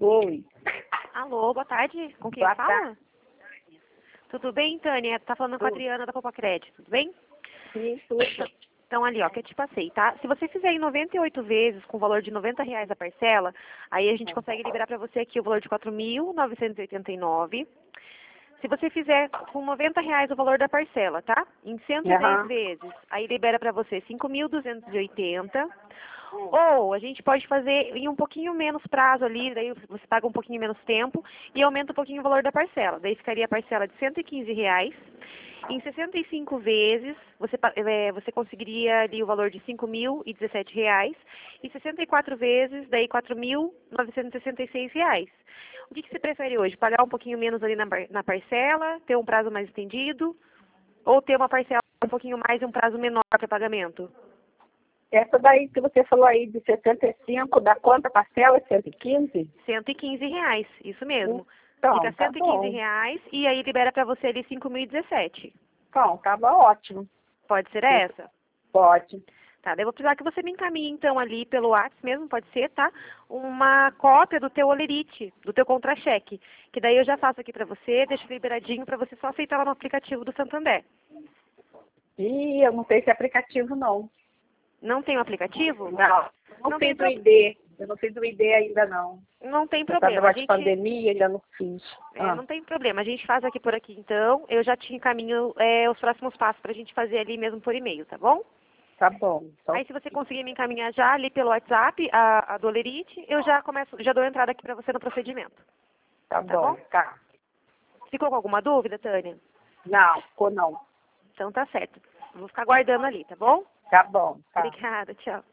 Oi. Alô, boa tarde. Com quem Boa fala? tarde. Tudo bem, Tânia? Tá falando com a Tudo. Adriana da Copa Crédito, tudo bem? Sim, tudo. Então ali, ó, que eu te passei, tá? Se você fizer em 98 vezes com o valor de R$ 90 a parcela, aí a gente consegue liberar para você aqui o valor de 4.989. Se você fizer com R$ 90 o valor da parcela, tá? Em 110 Aham. vezes, aí libera para você 5.280. Ou a gente pode fazer em um pouquinho menos prazo ali, daí você paga um pouquinho menos tempo e aumenta um pouquinho o valor da parcela. Daí ficaria a parcela de R$ 115. Em 65 vezes, você conseguiria ali o valor de R$ 5.017. E 64 vezes, daí R$ 4.966. O que você prefere hoje? Pagar um pouquinho menos ali na parcela, ter um prazo mais estendido, ou ter uma parcela um pouquinho mais e um prazo menor para pagamento? Essa daí que você falou aí de 65, da quanto a parcela? 115? R$ 115, isso mesmo. Então, Fica tá R$ 115 bom. e aí libera para você ali 5.017. Então, tava ótimo. Pode ser essa? Pode. Tá, daí eu vou precisar que você me encaminhe então ali pelo WhatsApp mesmo, pode ser, tá? Uma cópia do teu olerite, do teu contra-cheque. Que daí eu já faço aqui para você, deixo liberadinho para você só aceitar lá no aplicativo do Santander. Ih, eu não sei se é aplicativo, não. Não tem o aplicativo? Não. Não Não tem, fiz o ID. Eu não fiz o ID ainda, não. não tem Por causa problema. A de gente pandemia, ainda não fiz. não tem problema. A gente faz aqui por aqui então. Eu já te encaminho os próximos passos pra gente fazer ali mesmo por e-mail, tá bom? Tá bom. Então, Aí se você conseguir me encaminhar já ali pelo WhatsApp, a Dolerite, eu já dou entrada aqui pra você no procedimento. tá Tá bom. bom? Tá. Ficou com alguma dúvida, Tânia? Não, ficou não. Então tá certo. Vou ficar aguardando ali, tá bom? Tá bom. Tá. Obrigada, tchau.